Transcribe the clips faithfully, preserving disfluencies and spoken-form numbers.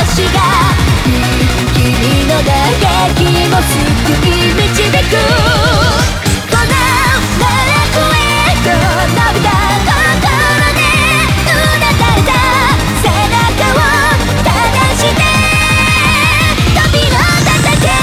しが君の嘆きを救い導く。この楽園と伸びた心でうなだれた背中を正して扉を叩け。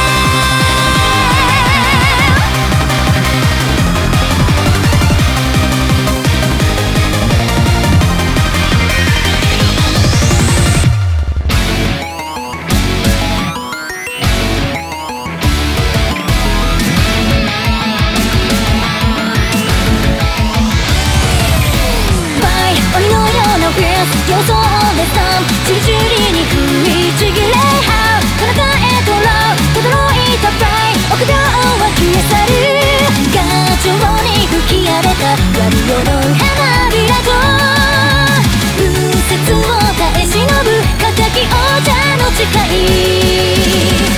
予想でさんじじりに食いちぎれはう彼方へとらう轟いたフライ臆病は消え去る。ガチョウに吹き荒れた割り夜の花びらと風雪を耐え忍ぶ敵王者の誓い。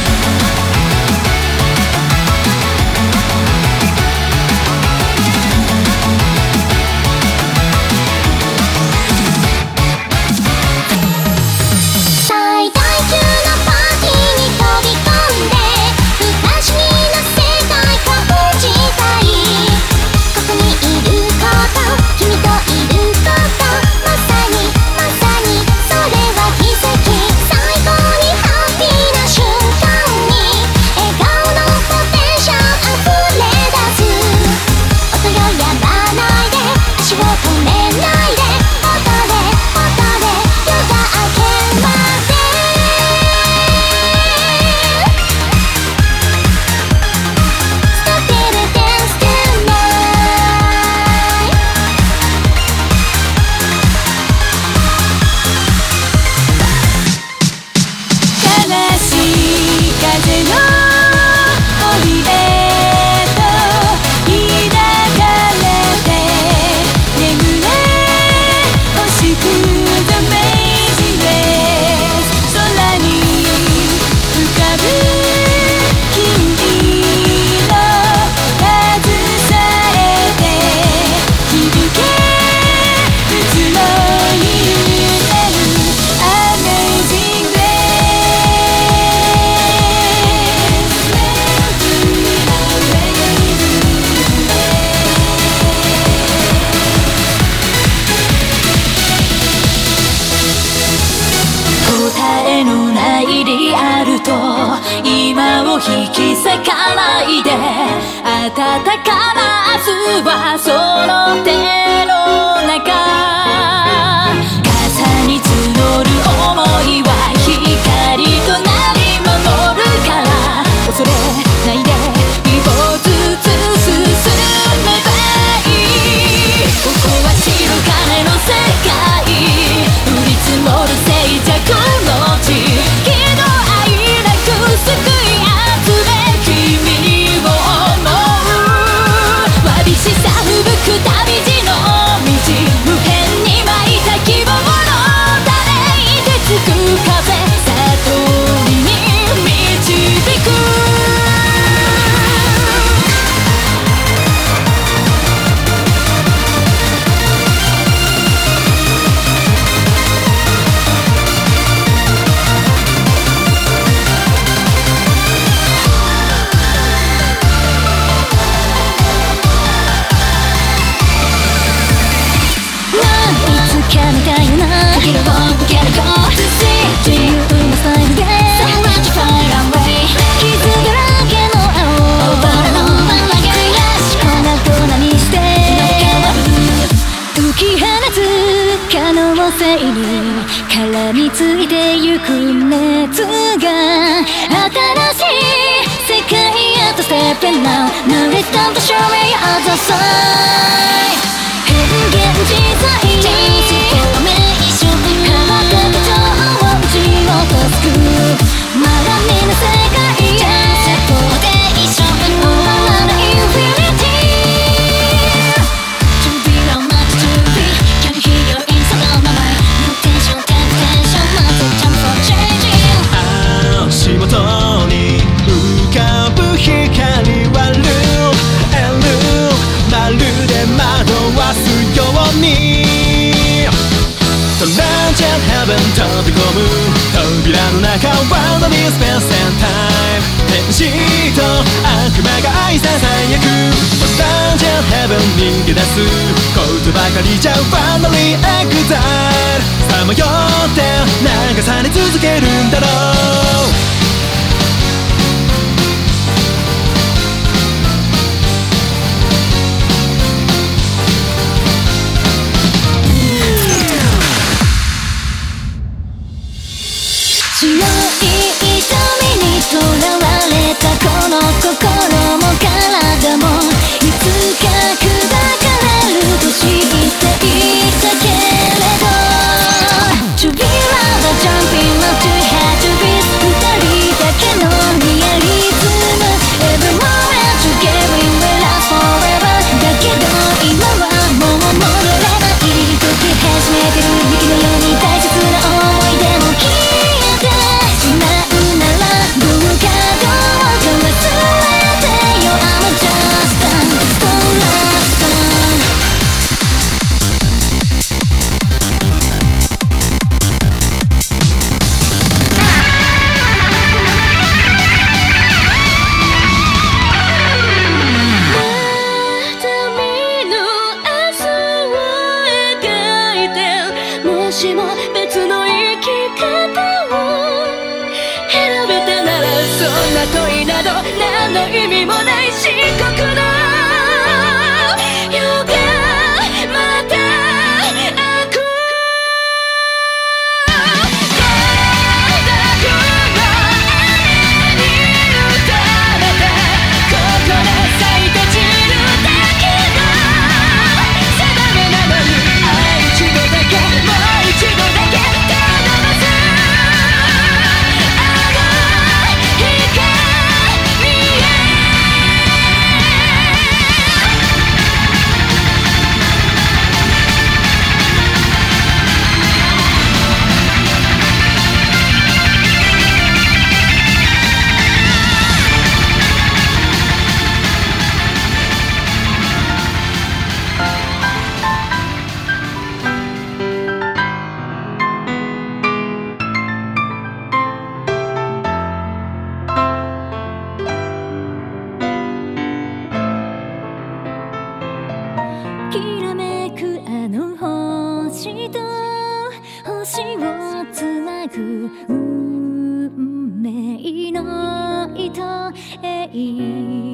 今を引き裂かないで暖かな明日はその手の中。傘に募る想いは光となり守るから恐れないで一歩ずつ進めばいい。ここは白金の世界降り積もる静寂の地喜怒哀楽救い集め君を思う。わびしさ吹く旅路の道無辺に巻いた希望の種いてつく風悟りに導く。絡みついてゆく熱が新しい世界へと Step in now Now it's time to show me other side 変幻自在に透明一瞬変わった手帳を打ち落とすくまだ見ぬ世界へそこで一緒に終わらない Infinity To be a much to be Can you hear your inside of my mind No tension, tension, nothing time for changing 足元に浮かぶ光はルーエルまるで惑わすようにトランジェンヘブン飛び込むやくボタンじゃヘブンに逃げ出すことばかりじゃファイナリーエグザイルさまよって流され続けるんだろう白い瞳にとらわれたこの心も体もいつか砕かれると知っていたけれど To be loved, jumping up to have to be 二人だけのリアリズム Every moment together we will last forever だけど今はもう戻れない溶け始めてる雪のように大切な思い出も消えてしまうならどうかどうか忘れてよ I'm just a star瞳の明日を描いてもしも別の生き方を選べたならそんな問いなど何の意味もない漆黒の夜がまた開く孤独の雨に打たれてここで咲いて散るだけの定めなのにあい一度だけもう一度だけ頼まずあの光へきらめくあの星と星をつなぐ運命の糸へ